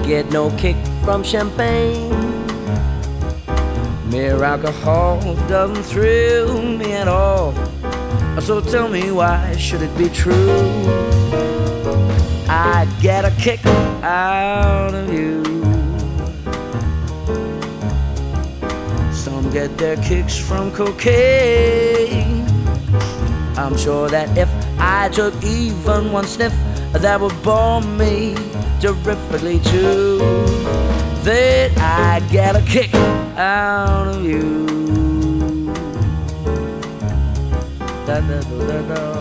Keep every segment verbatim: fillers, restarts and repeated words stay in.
get no kick from champagne. Mere alcohol doesn't thrill me at all. So tell me, why should it be true? I get a kick out of you. Some get their kicks from cocaine. I'm sure that if I took even one sniff, that would bore me terrifically too. That I get a kick out of you. Da, da, da, da, da.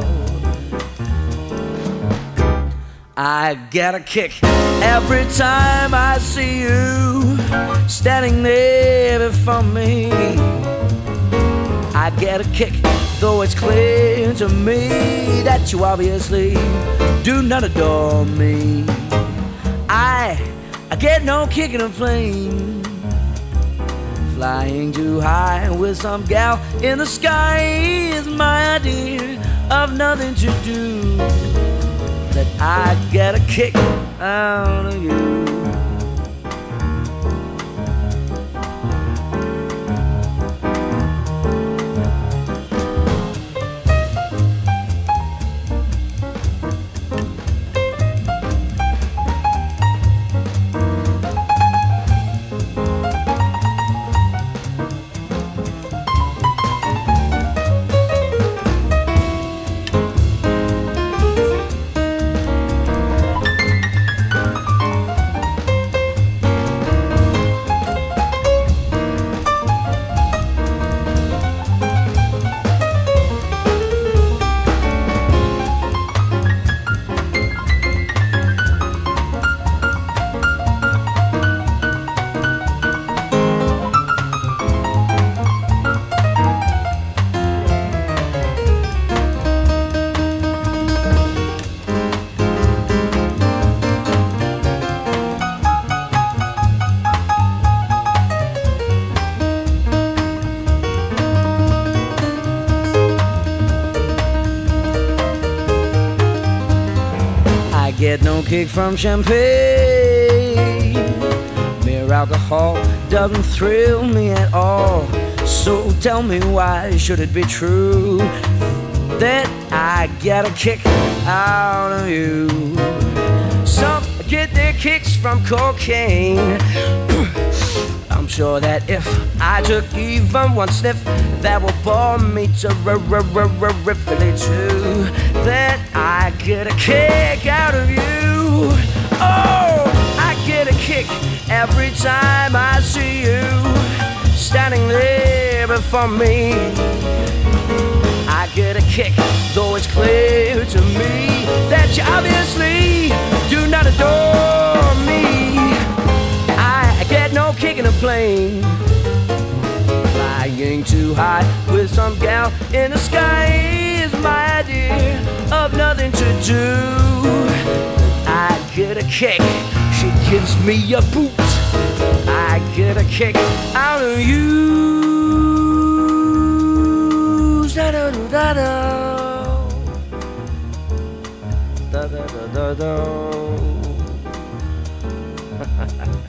I get a kick every time I see you standing there before me. I get a kick, though it's clear to me that you obviously do not adore me. I, I get no kick in a plane, flying too high with some gal in the sky is my idea of nothing to do. That I get a kick out of you. Get no kick from champagne. Mere alcohol doesn't thrill me at all. So tell me, why should it be true that I get a kick out of you? Some get their kicks from cocaine. I'm sure that if I took even one sniff, that would bore me terrifically too. That I get a kick out of you. Oh, I get a kick every time I see you standing there before me. I get a kick, though it's clear to me that you obviously do not adore me. I get no kick in a plane, flying too high with some gal in the sky is my idea of nothing to do. I get a kick, she gives me a boot. I get a kick out of you. Da da da da da da da da.